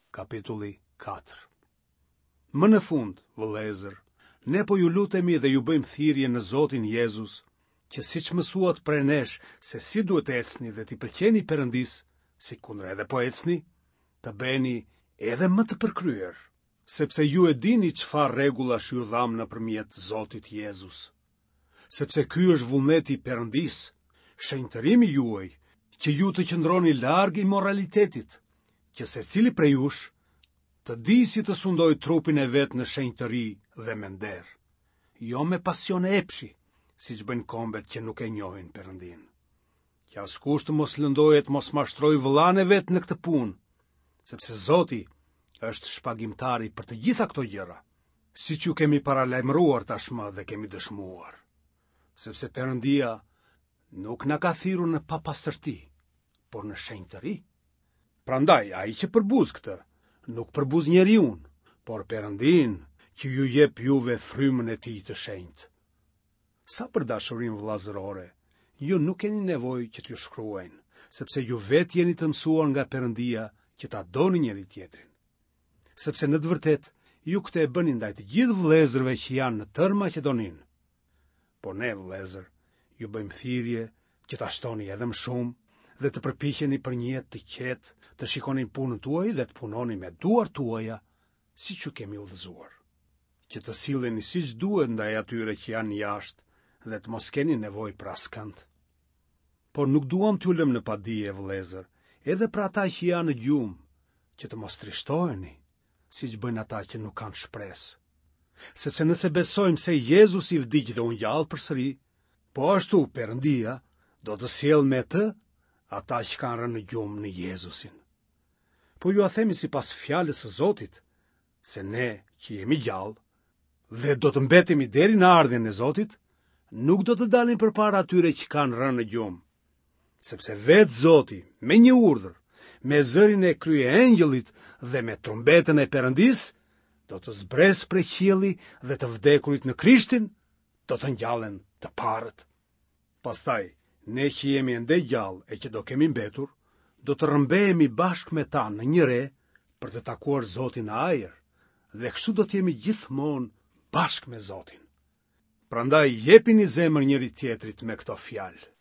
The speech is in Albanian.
Kapitulli 4. Më në fund, vëllezër, ne po ju lutemi dhe ju bëjmë thirrje në Zotin Jezus, që siç mësuat prej nesh se si duhet ecni dhe t'i pëlqeni Perëndis, sikundër edhe po ecni, të bëheni edhe më të përkryer, sepse ju e dini çfarë rregullash ju dham nëpërmjet Zotit Jezus. Sepse ky është vullneti i Perëndis, shenjtërimi juaj, që ju të qëndroni larg immoralitetit, që secili prej jush të di si të sundoj trupin e vet në shenjtëri dhe me nder, jo me pasion e epshi, siç bëjnë kombet që nuk e njohin Perëndin. Që askush të mos lëndohet mos mashtroj vëllain e vet në këtë punë, sepse Zoti është shpagimtari për të gjitha këto gjëra, siç ju kemi paralajmëruar tashmë dhe kemi dëshmuar. Sepse Perëndia nuk na ka thirrur në papastërti, por në shenjtëri. Prandaj, ai që përbuz këtë, nuk përbuz njeriun, por Perëndin që ju jep juve frymën e tij të shenjtë. Sa për dashurinë vëllazërore, ju nuk keni nevojë që t'ju shkruajnë, sepse ju vetë jeni të mësuar nga Perëndia që ta doni njëri tjetrin. Sepse në të vërtetë, ju këtë e bëni ndaj të gjithë vëllezërve që janë në tërë Maqedoninë. Por ne, vëllezër, ju bëjmë thirrje që ta shtoni edhe më shumë dhe të përpiqeni për një jetë të qetë, të shikonin punën tuaj dhe të punoni me duart tuaja, siç ju kemi udhëzuar. Që të silleni siç duhet ndaj atyre që janë jashtë dhe të mos keni nevojë për askënd. Por nuk duam t'ju lëm në padije, vëllezër, edhe për ata që janë në gjumë, që të mos trishtoheni, siç bëjnë ata që nuk kanë shpresë. Sepse nëse besojmë se Jezusi vdiq dhe u ngjall përsëri, po ashtu Perëndia do të sjellë me të ata që kanë rënë në gjumë në Jezusin. Po ju a themi sipas fjalës së Zotit, se ne që jemi gjallë dhe do të mbetemi deri në ardhmën e Zotit, nuk do të dalim përpara atyre që kanë rënë në gjumë, sepse vetë Zoti me një urdhër, me zërin e kryeëngjëllit dhe me trumbetën e Perëndis, do të zbres prej qielli dhe të vdekurit në Krishtin do të ngjallen të parët. Pastaj, ne që jemi ende gjallë e që do kemi mbetur, do të rrëmbehemi bashkë me ta në një re për të takuar Zotin në ajër, dhe kështu do të jemi gjithmonë bashkë me Zotin. Prandaj jepini zemër njëri tjetrit me këto fjalë.